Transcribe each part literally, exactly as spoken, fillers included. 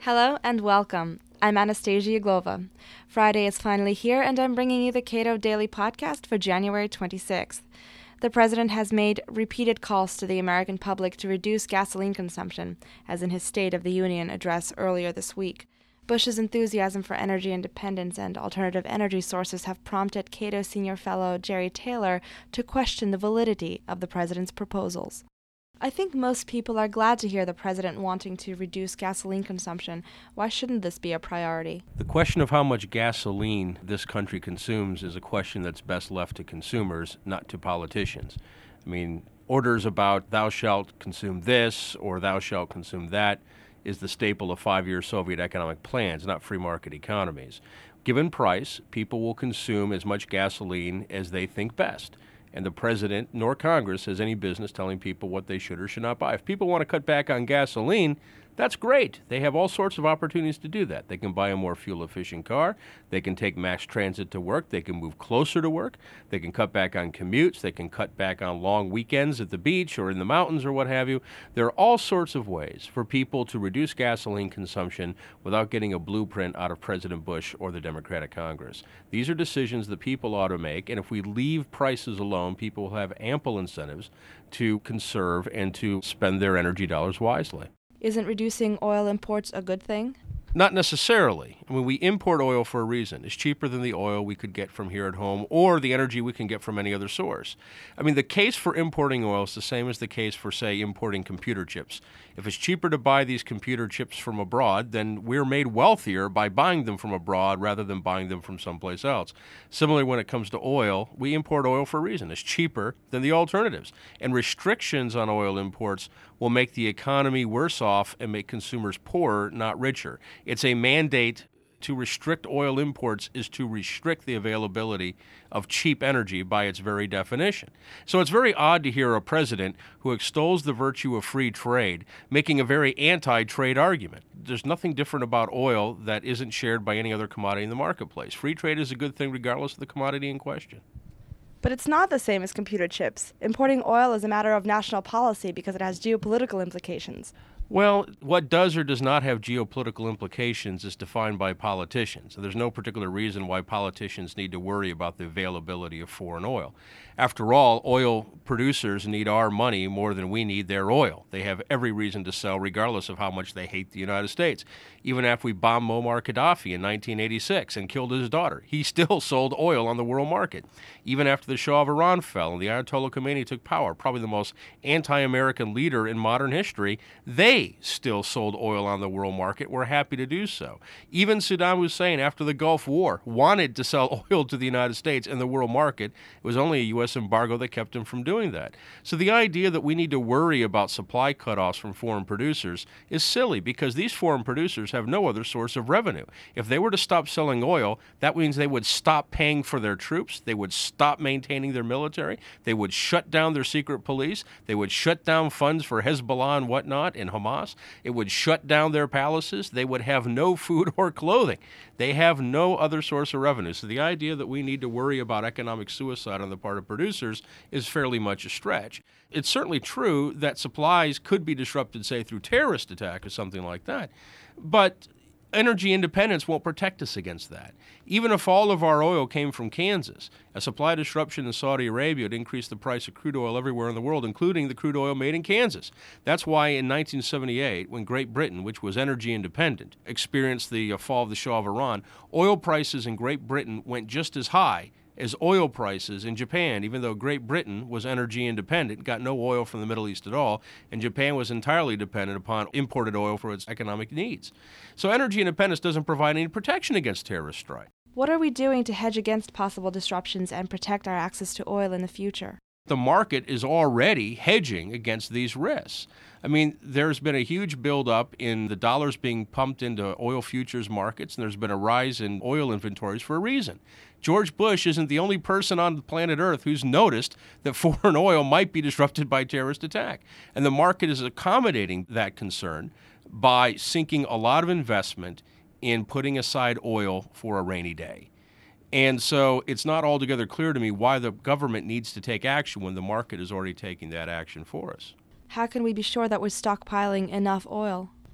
Hello and welcome. I'm Anastasia Uglova. Friday is finally here, and I'm bringing you the Cato Daily Podcast for January twenty-sixth. The president has made repeated calls to the American public to reduce gasoline consumption, as in his State of the Union address earlier this week. Bush's enthusiasm for energy independence and alternative energy sources have prompted Cato Senior Fellow Jerry Taylor to question the validity of the president's proposals. I think most people are glad to hear the president wanting to reduce gasoline consumption. Why shouldn't this be a priority? The question of how much gasoline this country consumes is a question that's best left to consumers, not to politicians. I mean, orders about thou shalt consume this or thou shalt consume that is the staple of five-year Soviet economic plans, not free market economies. Given price, people will consume as much gasoline as they think best. And the president nor Congress has any business telling people what they should or should not buy. If people want to cut back on gasoline, that's great. They have all sorts of opportunities to do that. They can buy a more fuel-efficient car. They can take mass transit to work. They can move closer to work. They can cut back on commutes. They can cut back on long weekends at the beach or in the mountains or what have you. There are all sorts of ways for people to reduce gasoline consumption without getting a blueprint out of President Bush or the Democratic Congress. These are decisions that people ought to make, and if we leave prices alone, people will have ample incentives to conserve and to spend their energy dollars wisely. Isn't reducing oil imports a good thing? Not necessarily. I mean, we import oil for a reason. It's cheaper than the oil we could get from here at home or the energy we can get from any other source. I mean, the case for importing oil is the same as the case for, say, importing computer chips. If it's cheaper to buy these computer chips from abroad, then we're made wealthier by buying them from abroad rather than buying them from someplace else. Similarly, when it comes to oil, we import oil for a reason. It's cheaper than the alternatives. And restrictions on oil imports will make the economy worse off and make consumers poorer, not richer. It's a mandate to restrict oil imports is to restrict the availability of cheap energy by its very definition. So it's very odd to hear a president who extols the virtue of free trade making a very anti-trade argument. There's nothing different about oil that isn't shared by any other commodity in the marketplace. Free trade is a good thing regardless of the commodity in question. But it's not the same as computer chips. Importing oil is a matter of national policy because it has geopolitical implications. Well, what does or does not have geopolitical implications is defined by politicians. There's no particular reason why politicians need to worry about the availability of foreign oil. After all, oil producers need our money more than we need their oil. They have every reason to sell regardless of how much they hate the United States. Even after we bombed Muammar Gaddafi in nineteen eighty-six and killed his daughter, he still sold oil on the world market. Even after the Shah of Iran fell and the Ayatollah Khomeini took power, probably the most anti-American leader in modern history, they still sold oil on the world market. We're happy to do so. Even Saddam Hussein, after the Gulf War, wanted to sell oil to the United States and the world market. It was only a U S embargo that kept him from doing that. So the idea that we need to worry about supply cutoffs from foreign producers is silly because these foreign producers have no other source of revenue. If they were to stop selling oil, that means they would stop paying for their troops, they would stop maintaining their military, they would shut down their secret police, they would shut down funds for Hezbollah and whatnot and Hamas. It would shut down their palaces. They would have no food or clothing. They have no other source of revenue. So the idea that we need to worry about economic suicide on the part of producers is fairly much a stretch. It's certainly true that supplies could be disrupted, say, through terrorist attack or something like that. But energy independence won't protect us against that. Even if all of our oil came from Kansas, a supply disruption in Saudi Arabia would increase the price of crude oil everywhere in the world, including the crude oil made in Kansas. That's why in nineteen seventy-eight, when Great Britain, which was energy independent, experienced the uh, fall of the Shah of Iran, oil prices in Great Britain went just as high as oil prices in Japan, even though Great Britain was energy independent, got no oil from the Middle East at all, and Japan was entirely dependent upon imported oil for its economic needs. So energy independence doesn't provide any protection against terrorist strike. What are we doing to hedge against possible disruptions and protect our access to oil in the future? The market is already hedging against these risks. I mean, there's been a huge buildup in the dollars being pumped into oil futures markets, and there's been a rise in oil inventories for a reason. George Bush isn't the only person on planet Earth who's noticed that foreign oil might be disrupted by terrorist attack. And the market is accommodating that concern by sinking a lot of investment in putting aside oil for a rainy day. And so it's not altogether clear to me why the government needs to take action when the market is already taking that action for us. How can we be sure that we're stockpiling enough oil?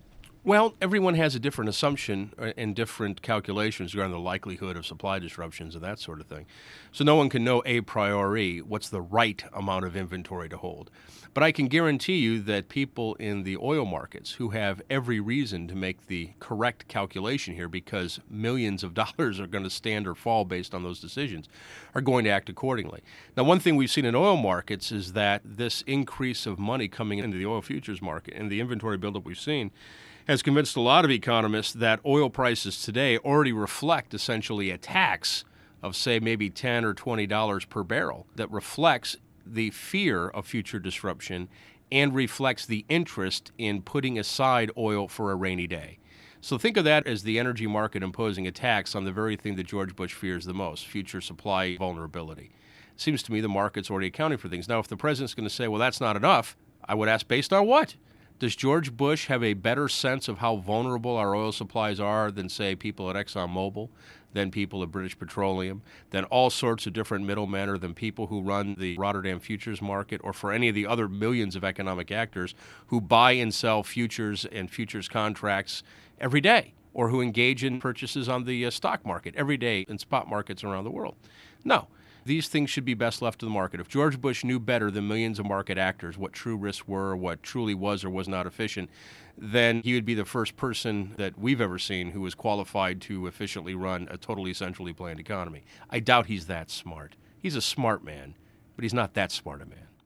Well, everyone has a different assumption and different calculations regarding the likelihood of supply disruptions and that sort of thing. So no one can know a priori what's the right amount of inventory to hold. But I can guarantee you that people in the oil markets who have every reason to make the correct calculation here, because millions of dollars are going to stand or fall based on those decisions, are going to act accordingly. Now, one thing we've seen in oil markets is that this increase of money coming into the oil futures market and the inventory buildup we've seen has convinced a lot of economists that oil prices today already reflect essentially a tax of, say, maybe ten or twenty dollars per barrel that reflects the fear of future disruption and reflects the interest in putting aside oil for a rainy day. So think of that as the energy market imposing a tax on the very thing that George Bush fears the most, future supply vulnerability. It seems to me the market's already accounting for things. Now, if the president's going to say, well, that's not enough, I would ask, based on what? Does George Bush have a better sense of how vulnerable our oil supplies are than, say, people at ExxonMobil, than people at British Petroleum, than all sorts of different middlemen, or than people who run the Rotterdam futures market, or for any of the other millions of economic actors who buy and sell futures and futures contracts every day, or who engage in purchases on the uh, stock market every day in spot markets around the world? No. These things should be best left to the market. If George Bush knew better than millions of market actors what true risks were, what truly was or was not efficient, then he would be the first person that we've ever seen who was qualified to efficiently run a totally centrally planned economy. I doubt he's that smart. He's a smart man, but he's not that smart a man.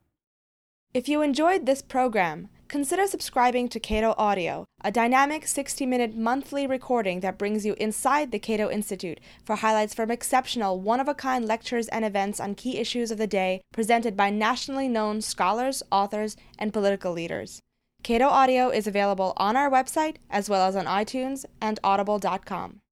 If you enjoyed this program, consider subscribing to Cato Audio, a dynamic sixty-minute monthly recording that brings you inside the Cato Institute for highlights from exceptional, one-of-a-kind lectures and events on key issues of the day presented by nationally known scholars, authors, and political leaders. Cato Audio is available on our website as well as on iTunes and audible dot com.